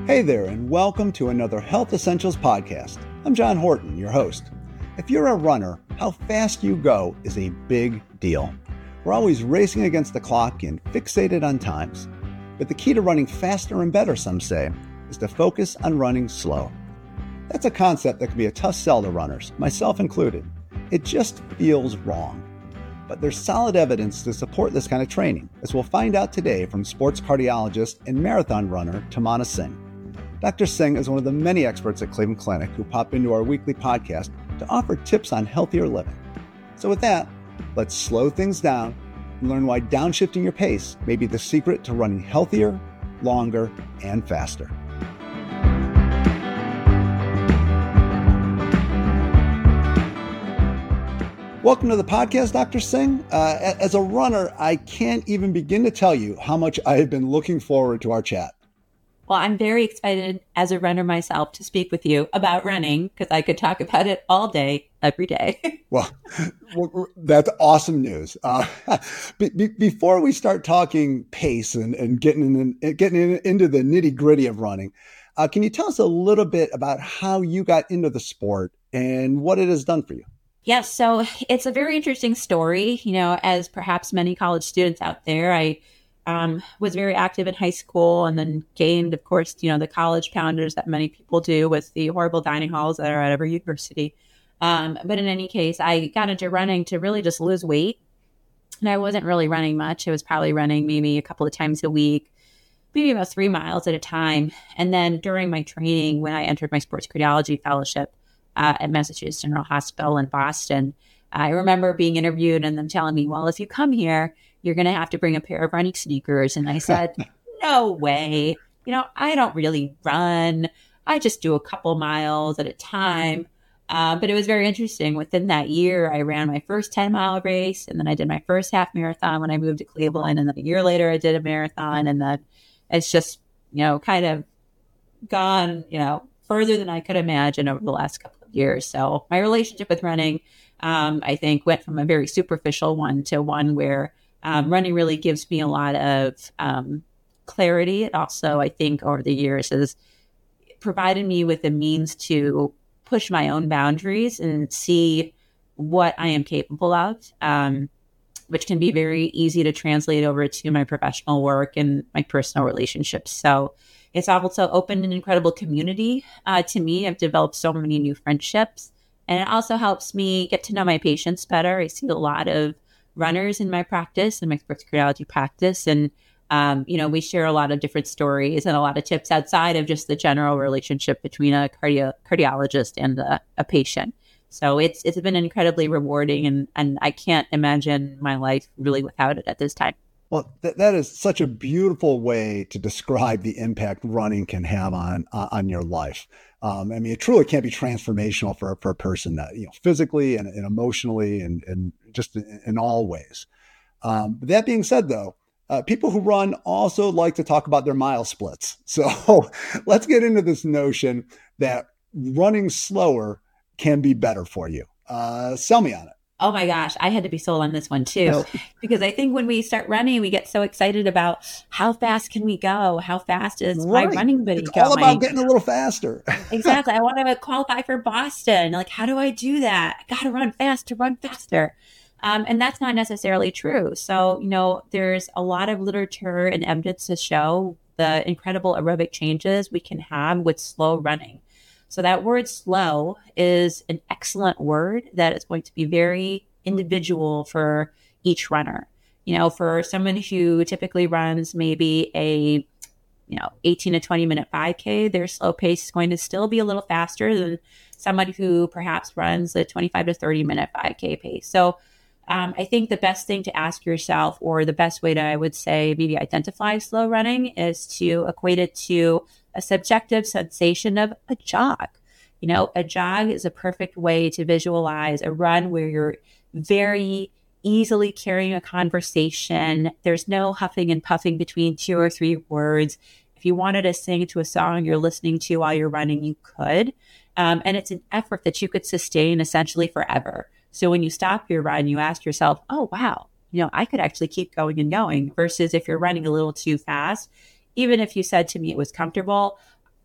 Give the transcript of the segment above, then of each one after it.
Hey there, and welcome to another Health Essentials podcast. I'm John Horton, your host. If you're a runner, how fast you go is a big deal. We're always racing against the clock and fixated on times. But the key to running faster and better, some say, is to focus on running slow. That's a concept that can be a tough sell to runners, myself included. It just feels wrong. But there's solid evidence to support this kind of training, as we'll find out today from sports cardiologist and marathon runner Tamana Singh. Dr. Singh is one of the many experts at Cleveland Clinic who pop into our weekly podcast to offer tips on healthier living. So with that, let's slow things down and learn why downshifting your pace may be the secret to running healthier, longer, and faster. Welcome to the podcast, Dr. Singh. As a runner, I can't even begin to tell you how much I have been looking forward to our chat. Well, I'm very excited as a runner myself to speak with you about running because I could talk about it all day, every day. Well, that's awesome news. Before we start talking pace and getting into the nitty gritty of running, can you tell us a little bit about how you got into the sport and what it has done for you? Yes, so it's a very interesting story. You know, as perhaps many college students out there, I was very active in high school and then gained, of course, the college pounders that many people do with the horrible dining halls that are at every university. But in any case, I got into running to really just lose weight. And I wasn't really running much. I was probably running maybe a couple of times a week, maybe about 3 miles at a time. And then during my training, when I entered my sports cardiology fellowship at Massachusetts General Hospital in Boston, I remember being interviewed and them telling me, well, if you come here, you're going to have to bring a pair of running sneakers. And I said, no way. I don't really run. I just do a couple miles at a time. But it was very interesting. Within that year, I ran my first 10-mile race. And then I did my first half marathon when I moved to Cleveland. And then a year later, I did a marathon. And then it's just, kind of gone, further than I could imagine over the last couple of years. So my relationship with running, I think, went from a very superficial one to one where running really gives me a lot of clarity. It also, I think, over the years has provided me with a means to push my own boundaries and see what I am capable of, which can be very easy to translate over to my professional work and my personal relationships. So it's also opened an incredible community to me. I've developed so many new friendships, and it also helps me get to know my patients better. I see a lot of runners in my practice, in my sports cardiology practice. And, we share a lot of different stories and a lot of tips outside of just the general relationship between a cardiologist and a patient. So it's been incredibly rewarding, and I can't imagine my life really without it at this time. Well, that is such a beautiful way to describe the impact running can have on your life. It truly can be transformational for a person that, physically and emotionally and just in all ways. That being said, though, people who run also like to talk about their mile splits. So let's get into this notion that running slower can be better for you. Sell me on it. Oh my gosh, I had to be sold on this one too, because I think when we start running, we get so excited about how fast can we go? How fast is my running buddy going? It's all about getting a little faster. Exactly. I want to qualify for Boston. Like, how do I do that? I got to run fast to run faster. And that's not necessarily true. So, there's a lot of literature and evidence to show the incredible aerobic changes we can have with slow running. So that word slow is an excellent word that is going to be very individual for each runner. For someone who typically runs maybe a 18 to 20 minute 5K, their slow pace is going to still be a little faster than somebody who perhaps runs a 25 to 30 minute 5K pace. So I think the best thing to ask yourself, or the best way to, I would say, maybe identify slow running, is to equate it to a subjective sensation of a jog. A jog is a perfect way to visualize a run where you're very easily carrying a conversation. There's no huffing and puffing between 2 or 3 words. If you wanted to sing to a song you're listening to while you're running, you could. And it's an effort that you could sustain essentially forever. So when you stop your run, you ask yourself, oh, wow, I could actually keep going and going, versus if you're running a little too fast, even if you said to me it was comfortable,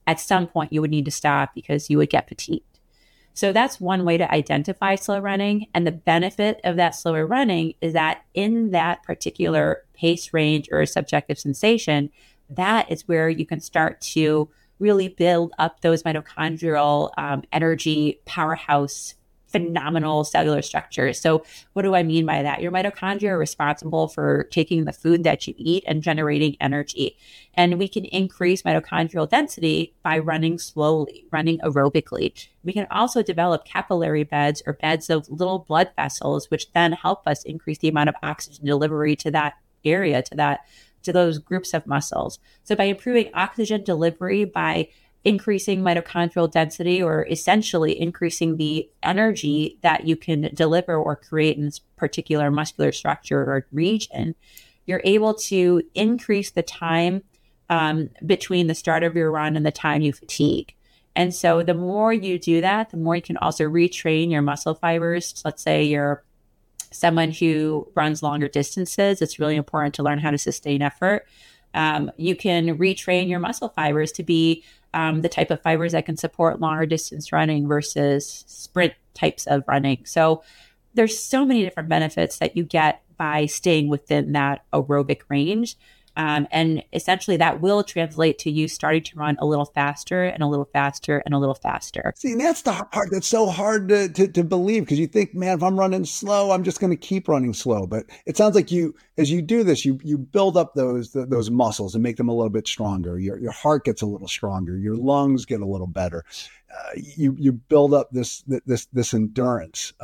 at some point you would need to stop because you would get fatigued. So that's one way to identify slow running. And the benefit of that slower running is that in that particular pace range or subjective sensation, that is where you can start to really build up those mitochondrial energy powerhouse, phenomenal cellular structures. So what do I mean by that? Your mitochondria are responsible for taking the food that you eat and generating energy. And we can increase mitochondrial density by running slowly, running aerobically. We can also develop capillary beds or beds of little blood vessels, which then help us increase the amount of oxygen delivery to that area, to those groups of muscles. So by improving oxygen delivery, by increasing mitochondrial density, or essentially increasing the energy that you can deliver or create in this particular muscular structure or region, you're able to increase the time between the start of your run and the time you fatigue. And so the more you do that, the more you can also retrain your muscle fibers. Let's say you're someone who runs longer distances. It's really important to learn how to sustain effort. You can retrain your muscle fibers to be the type of fibers that can support longer distance running versus sprint types of running. So there's so many different benefits that you get by staying within that aerobic range. And essentially that will translate to you starting to run a little faster and a little faster and a little faster. See, and that's the part that's so hard to believe, because you think, man, if I'm running slow, I'm just going to keep running slow. But it sounds like as you do this, you build up those muscles and make them a little bit stronger. Your heart gets a little stronger. Your lungs get a little better. You build up this endurance.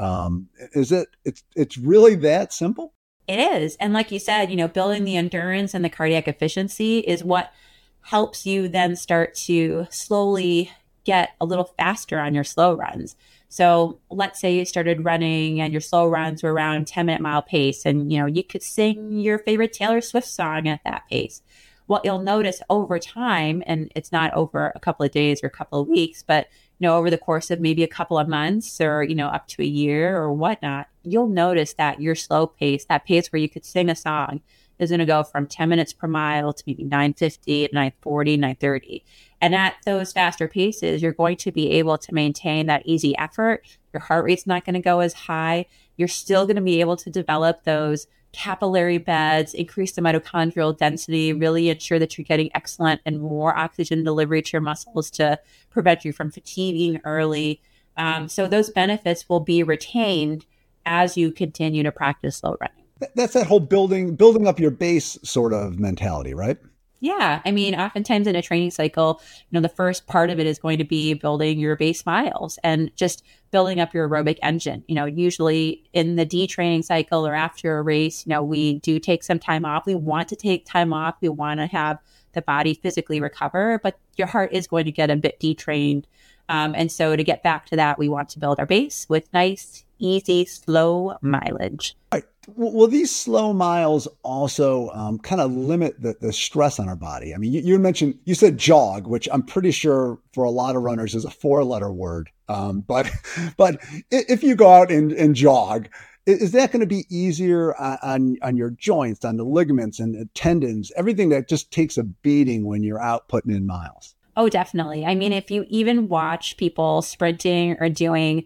It's really that simple? It is. And like you said, building the endurance and the cardiac efficiency is what helps you then start to slowly get a little faster on your slow runs. So let's say you started running and your slow runs were around 10-minute mile pace, and, you could sing your favorite Taylor Swift song at that pace. What you'll notice over time, and it's not over a couple of days or a couple of weeks, but over the course of maybe a couple of months or, up to a year or whatnot, you'll notice that your slow pace, that pace where you could sing a song, is going to go from 10 minutes per mile to maybe 9:50, 9:40, 9:30. And at those faster paces, you're going to be able to maintain that easy effort. Your heart rate's not going to go as high. You're still going to be able to develop those capillary beds, increase the mitochondrial density, really ensure that you're getting excellent and more oxygen delivery to your muscles to prevent you from fatiguing early. So those benefits will be retained as you continue to practice slow running. That's that whole building up your base sort of mentality, right? Yeah. I mean, oftentimes in a training cycle, the first part of it is going to be building your base miles and just building up your aerobic engine. Usually in the detraining cycle or after a race, we do take some time off. We want to take time off. We want to have the body physically recover, but your heart is going to get a bit detrained. And so to get back to that, we want to build our base with nice, easy, slow mileage. Right. Will these slow miles also kind of limit the stress on our body? I mean, you said jog, which I'm pretty sure for a lot of runners is a 4-letter word. But if you go out and jog, is that going to be easier on your joints, on the ligaments and the tendons, everything that just takes a beating when you're out putting in miles? Oh, definitely. I mean, if you even watch people sprinting or doing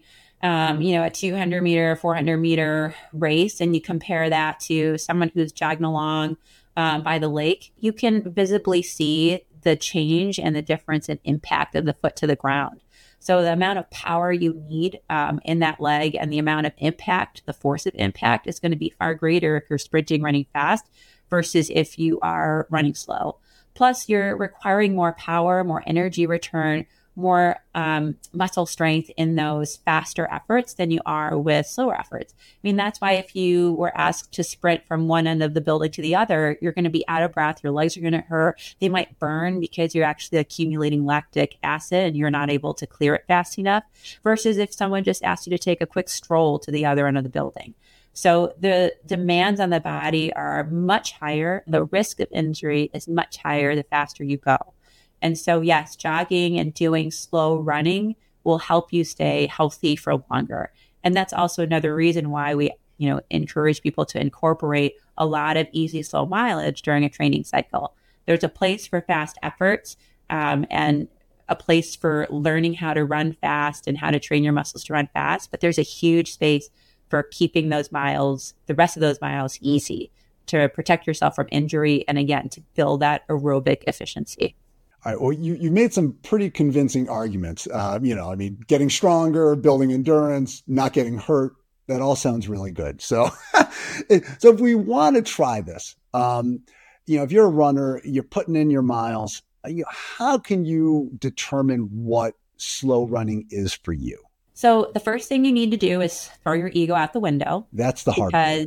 a 200 meter, 400 meter race, and you compare that to someone who's jogging along by the lake, you can visibly see the change and the difference in impact of the foot to the ground. So the amount of power you need in that leg and the amount of impact, the force of impact, is going to be far greater if you're sprinting, running fast versus if you are running slow. Plus, you're requiring more power, more energy return, more muscle strength in those faster efforts than you are with slower efforts. I mean, that's why if you were asked to sprint from one end of the building to the other, you're going to be out of breath. Your legs are going to hurt. They might burn because you're actually accumulating lactic acid and you're not able to clear it fast enough, versus if someone just asked you to take a quick stroll to the other end of the building. So the demands on the body are much higher. The risk of injury is much higher the faster you go. And so, yes, jogging and doing slow running will help you stay healthy for longer. And that's also another reason why we, encourage people to incorporate a lot of easy, slow mileage during a training cycle. There's a place for fast efforts. And a place for learning how to run fast and how to train your muscles to run fast, but there's a huge space for keeping those miles, the rest of those miles, easy, to protect yourself from injury and, again, to build that aerobic efficiency. All right. Well, you made some pretty convincing arguments. Getting stronger, building endurance, not getting hurt, that all sounds really good. So, so if we want to try this, if you're a runner, you're putting in your miles, how can you determine what slow running is for you? So the first thing you need to do is throw your ego out the window. That's the hard part.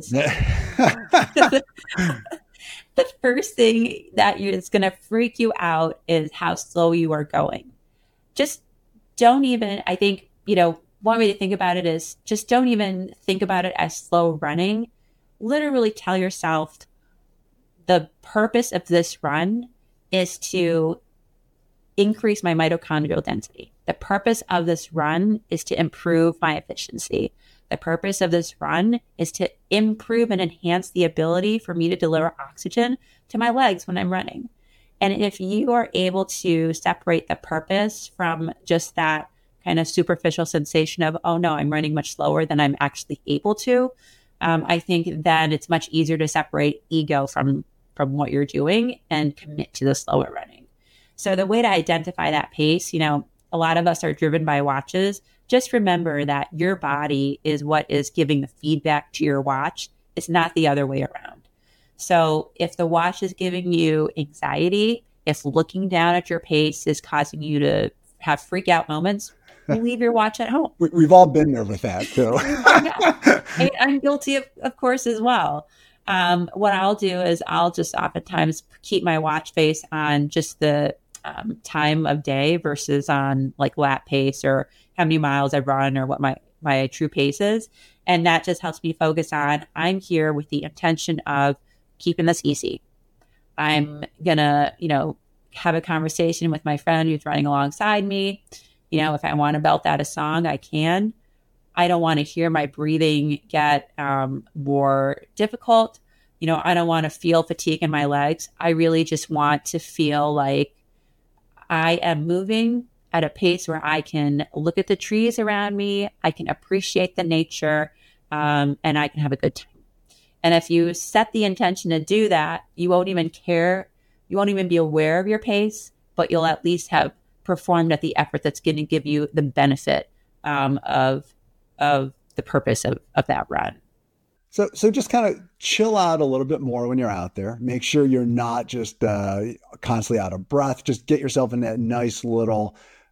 The first thing that is going to freak you out is how slow you are going. Just don't even, I think, one way to think about it is just don't even think about it as slow running. Literally tell yourself the purpose of this run is to increase my mitochondrial density. The purpose of this run is to improve my efficiency. The purpose of this run is to improve and enhance the ability for me to deliver oxygen to my legs when I'm running. And if you are able to separate the purpose from just that kind of superficial sensation of, oh no, I'm running much slower than I'm actually able to, I think then it's much easier to separate ego from what you're doing and commit to the slower running. So the way to identify that pace, a lot of us are driven by watches. Just remember that your body is what is giving the feedback to your watch. It's not the other way around. So if the watch is giving you anxiety, if looking down at your pace is causing you to have freak out moments, leave your watch at home. We've all been there with that too. I'm guilty of course as well. What I'll do is I'll just oftentimes keep my watch face on just the time of day versus on like lap pace or how many miles I run or what my true pace is. And that just helps me focus on, I'm here with the intention of keeping this easy. I'm going to, have a conversation with my friend who's running alongside me. If I want to belt out a song, I can. I don't want to hear my breathing get more difficult. I don't want to feel fatigue in my legs. I really just want to feel like I am moving at a pace where I can look at the trees around me, I can appreciate the nature, and I can have a good time. And if you set the intention to do that, you won't even care. You won't even be aware of your pace, but you'll at least have performed at the effort that's going to give you the benefit of the purpose of that run. So just kind of chill out a little bit more when you're out there. Make sure you're not just constantly out of breath. Just get yourself in that nice little,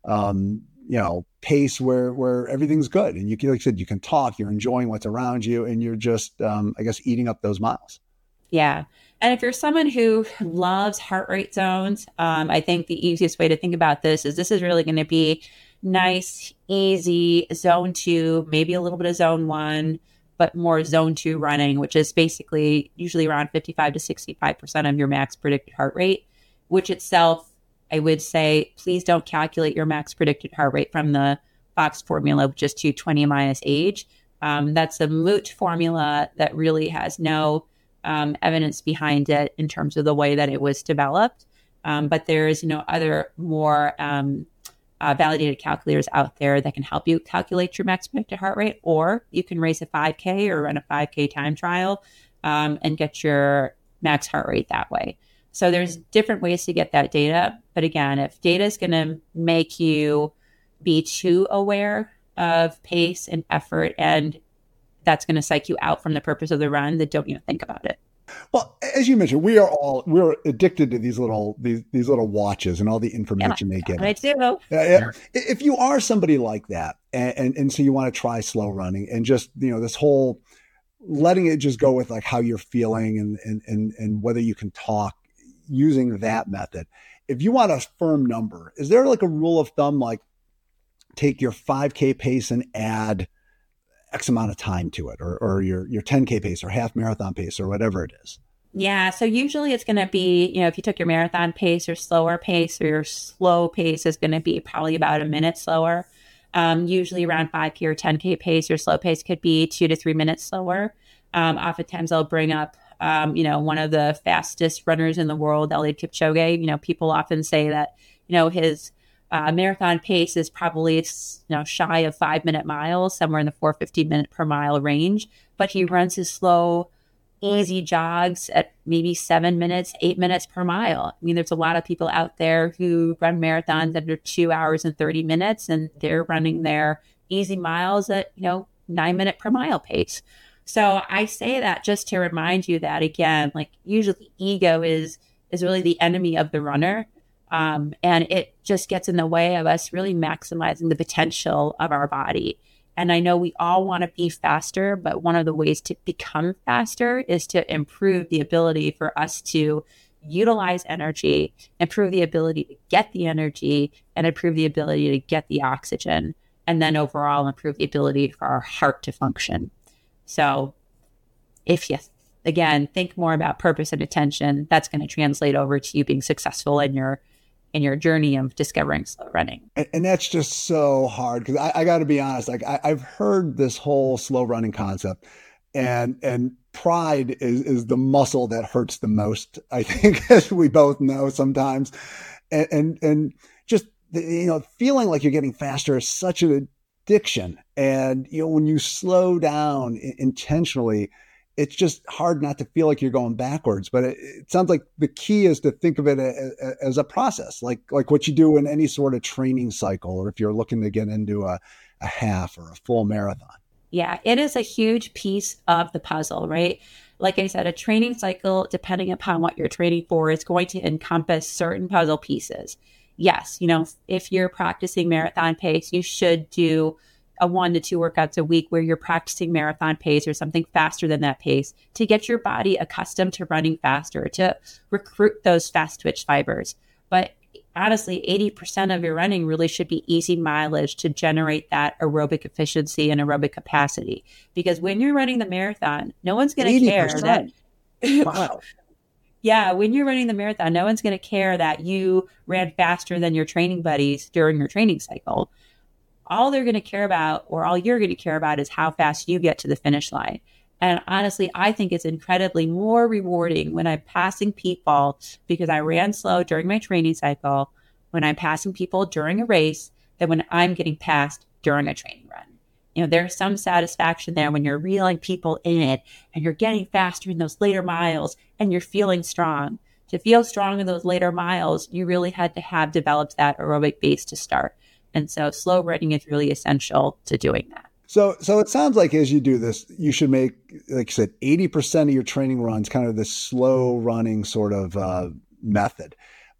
pace where everything's good. And like you said, you can talk, you're enjoying what's around you, and you're just, eating up those miles. Yeah. And if you're someone who loves heart rate zones, I think the easiest way to think about this is really going to be nice, easy zone 2, maybe a little bit of zone 1, but more zone 2 running, which is basically usually around 55 to 65% of your max predicted heart rate, which itself, I would say, please don't calculate your max predicted heart rate from the Fox formula, which is 220 minus age. That's a moot formula that really has no evidence behind it in terms of the way that it was developed. But there's, other more validated calculators out there that can help you calculate your max predicted heart rate, or you can race a 5K or run a 5K time trial and get your max heart rate that way. So there's different ways to get that data. But again, if data is going to make you be too aware of pace and effort, and that's going to psych you out from the purpose of the run, then don't even think about it. Well, as you mentioned, we're addicted to these little watches and all the information they give. I do. If you are somebody like that, and so you want to try slow running and just this whole letting it just go with like how you're feeling and whether you can talk using that method. If you want a firm number, is there like a rule of thumb, like take your 5K pace and add X amount of time to it, or your 10K pace or half marathon pace or whatever it is? Yeah. So usually it's going to be, if you took your marathon pace or slower pace, or your slow pace is going to be probably about a minute slower. Usually around 5K or 10K pace, your slow pace could be 2 to 3 minutes slower. Oftentimes I'll bring up, one of the fastest runners in the world, Eliud Kipchoge. People often say that, his Marathon pace is probably shy of 5-minute miles, somewhere in the 4:15 per mile range. But he runs his slow, easy jogs at maybe 7 minutes, 8 minutes per mile. I mean, there's a lot of people out there who run marathons under 2 hours and 30 minutes, and they're running their easy miles at 9-minute per mile pace. So I say that just to remind you that, again, like, usually ego is really the enemy of the runner. And it just gets in the way of us really maximizing the potential of our body. And I know we all want to be faster, but one of the ways to become faster is to improve the ability for us to utilize energy, improve the ability to get the energy, and improve the ability to get the oxygen, and then overall improve the ability for our heart to function. So if you, again, think more about purpose and attention, that's going to translate over to you being successful in your journey of discovering slow running. And that's just so hard, because I got to be honest, like I've heard this whole slow running concept, and pride is the muscle that hurts the most, I think, as we both know sometimes. And just, feeling like you're getting faster is such an addiction. And, when you slow down intentionally, it's just hard not to feel like you're going backwards. But it sounds like the key is to think of it as a process, like what you do in any sort of training cycle, or if you're looking to get into a half or a full marathon. Yeah, it is a huge piece of the puzzle, right? Like I said, a training cycle, depending upon what you're training for, is going to encompass certain puzzle pieces. Yes, if you're practicing marathon pace, you should do a 1 to 2 workouts a week where you're practicing marathon pace or something faster than that pace to get your body accustomed to running faster, to recruit those fast twitch fibers. But honestly, 80% of your running really should be easy mileage to generate that aerobic efficiency and aerobic capacity. Because when you're running the marathon, no one's going to care that. Wow. Yeah, when you're running the marathon, no one's going to care that you ran faster than your training buddies during your training cycle. All they're going to care about, or all you're going to care about, is how fast you get to the finish line. And honestly, I think it's incredibly more rewarding when I'm passing people because I ran slow during my training cycle, when I'm passing people during a race, than when I'm getting passed during a training run. There's some satisfaction there when you're reeling people in it and you're getting faster in those later miles and you're feeling strong. To feel strong in those later miles, you really had to have developed that aerobic base to start. And so slow running is really essential to doing that. So it sounds like as you do this, you should make, like you said, 80% of your training runs kind of this slow running sort of method.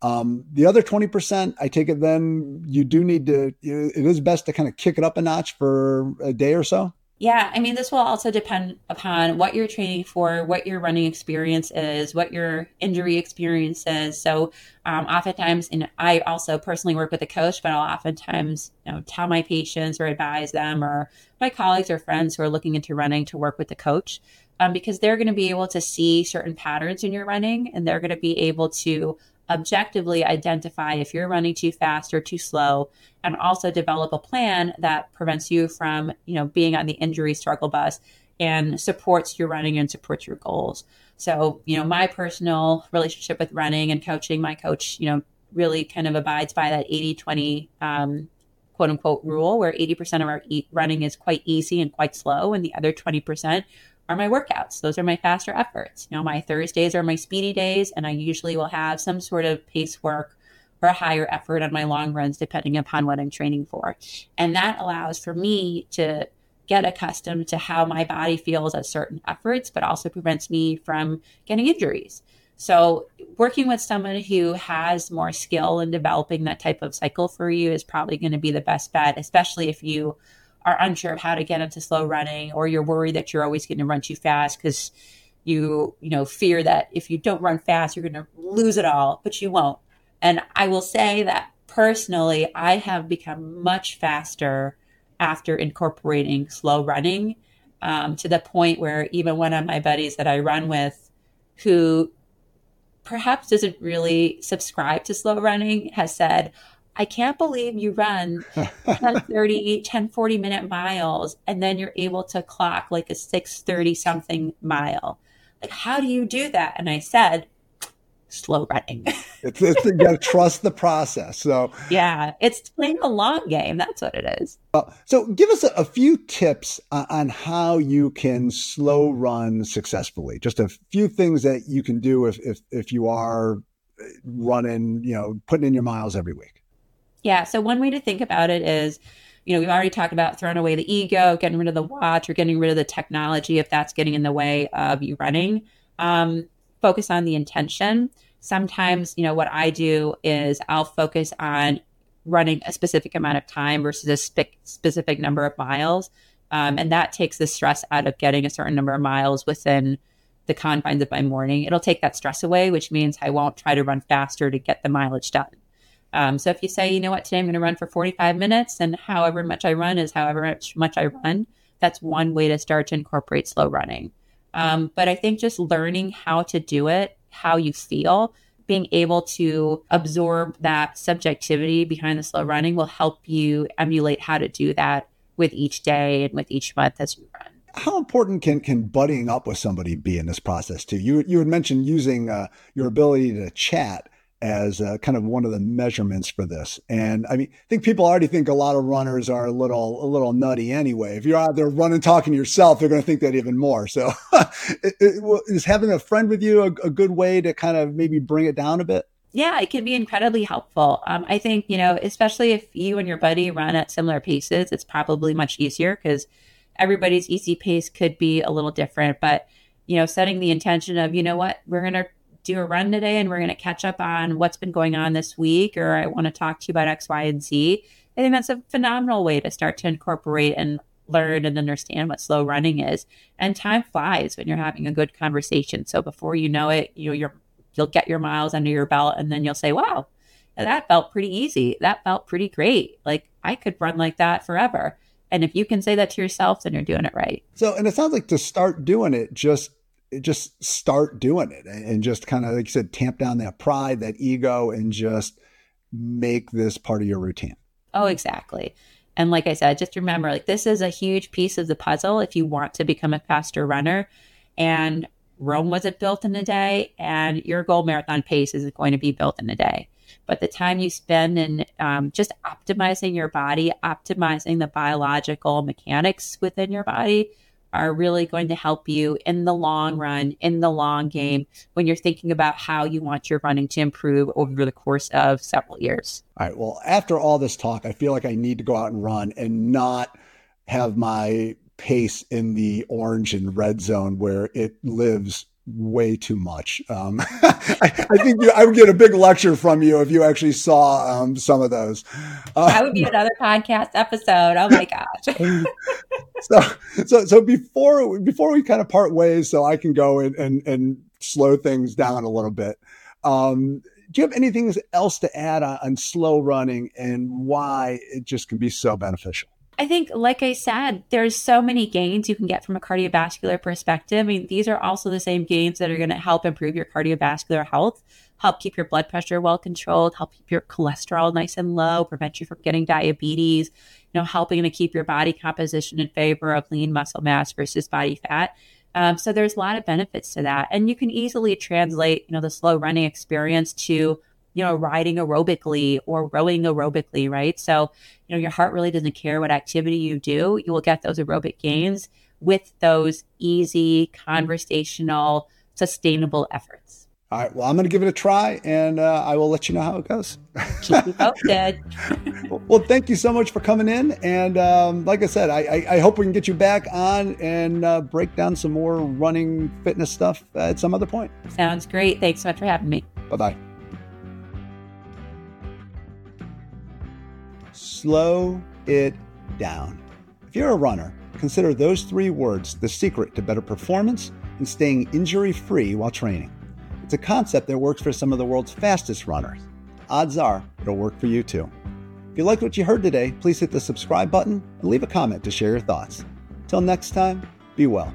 The other 20%, I take it then you do need to, it is best to kind of kick it up a notch for a day or so? Yeah, I mean, this will also depend upon what you're training for, what your running experience is, what your injury experience is. So oftentimes, and I also personally work with a coach, but I'll oftentimes tell my patients or advise them or my colleagues or friends who are looking into running to work with the coach because they're going to be able to see certain patterns in your running, and they're going to be able to objectively identify if you're running too fast or too slow, and also develop a plan that prevents you from, being on the injury struggle bus and supports your running and supports your goals. So, my personal relationship with running and coaching, my coach, really kind of abides by that 80-20 quote unquote rule, where 80% of our running is quite easy and quite slow, and the other 20% are my workouts. Those are my faster efforts. My Thursdays are my speedy days, and I usually will have some sort of pace work or a higher effort on my long runs, depending upon what I'm training for. And that allows for me to get accustomed to how my body feels at certain efforts, but also prevents me from getting injuries. So working with someone who has more skill in developing that type of cycle for you is probably going to be the best bet, especially if you are unsure of how to get into slow running, or you're worried that you're always going to run too fast because you fear that if you don't run fast, you're going to lose it all, but you won't. And I will say that personally, I have become much faster after incorporating slow running to the point where even one of my buddies that I run with, who perhaps doesn't really subscribe to slow running, has said, I can't believe you run 10-40 minute miles and then you're able to clock like a 6:30 something mile. Like, how do you do that? And I said, slow running. You got to trust the process. So yeah, it's playing a long game. That's what it is. So give us a few tips on how you can slow run successfully. Just a few things that you can do if you are running, putting in your miles every week. Yeah. So one way to think about it is, we've already talked about throwing away the ego, getting rid of the watch, or getting rid of the technology if that's getting in the way of you running. Focus on the intention. Sometimes, what I do is I'll focus on running a specific amount of time versus a specific number of miles. And that takes the stress out of getting a certain number of miles within the confines of my morning. It'll take that stress away, which means I won't try to run faster to get the mileage done. So if you say, today I'm going to run for 45 minutes and however much I run is however much I run, that's one way to start to incorporate slow running. But I think just learning how to do it, how you feel, being able to absorb that subjectivity behind the slow running will help you emulate how to do that with each day and with each month as you run. How important can buddying up with somebody be in this process too? You had mentioned using your ability to chat as kind of one of the measurements for this. And I think people already think a lot of runners are a little nutty anyway. If you're out there running, talking to yourself, they're going to think that even more. So is having a friend with you a good way to kind of maybe bring it down a bit? Yeah, it can be incredibly helpful. I think, especially if you and your buddy run at similar paces, it's probably much easier because everybody's easy pace could be a little different. But, setting the intention of, we're going to do a run today and we're going to catch up on what's been going on this week, or I want to talk to you about X, Y, and Z. I think that's a phenomenal way to start to incorporate and learn and understand what slow running is. And time flies when you're having a good conversation. So before you know it, you'll get your miles under your belt and then you'll say, wow, that felt pretty easy. That felt pretty great. Like I could run like that forever. And if you can say that to yourself, then you're doing it right. So, and it sounds like to start doing it, just start doing it and just kind of, like you said, tamp down that pride, that ego, and just make this part of your routine. Oh, exactly. And like I said, just remember, this is a huge piece of the puzzle if you want to become a faster runner. And Rome wasn't built in a day, and your goal marathon pace isn't going to be built in a day. But the time you spend in just optimizing your body, optimizing the biological mechanics within your body are really going to help you in the long run, in the long game, when you're thinking about how you want your running to improve over the course of several years. All right. Well, after all this talk, I feel like I need to go out and run and not have my pace in the orange and red zone where it lives way too much. I think I would get a big lecture from you if you actually saw some of those. That would be another podcast episode. Oh my gosh. So before we kind of part ways, so I can go and slow things down a little bit. Do you have anything else to add on slow running and why it just can be so beneficial? I think, like I said, there's so many gains you can get from a cardiovascular perspective. These are also the same gains that are going to help improve your cardiovascular health, help keep your blood pressure well controlled, help keep your cholesterol nice and low, prevent you from getting diabetes, helping to keep your body composition in favor of lean muscle mass versus body fat. So there's a lot of benefits to that. And you can easily translate, the slow running experience to riding aerobically or rowing aerobically, right? So, your heart really doesn't care what activity you do. You will get those aerobic gains with those easy, conversational, sustainable efforts. All right. Well, I'm going to give it a try and I will let you know how it goes. Keep me posted. Well, thank you so much for coming in. And like I said, I hope we can get you back on and break down some more running fitness stuff at some other point. Sounds great. Thanks so much for having me. Bye-bye. Slow it down. If you're a runner, consider those 3 words the secret to better performance and staying injury-free while training. It's a concept that works for some of the world's fastest runners. Odds are it'll work for you too. If you liked what you heard today, please hit the subscribe button and leave a comment to share your thoughts. Till next time, be well.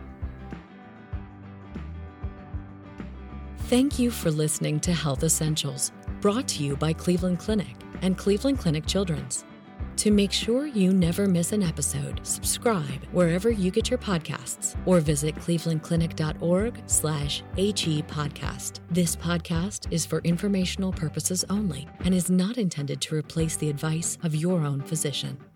Thank you for listening to Health Essentials, brought to you by Cleveland Clinic and Cleveland Clinic Children's. To make sure you never miss an episode, subscribe wherever you get your podcasts or visit clevelandclinic.org/HE podcast. This podcast is for informational purposes only and is not intended to replace the advice of your own physician.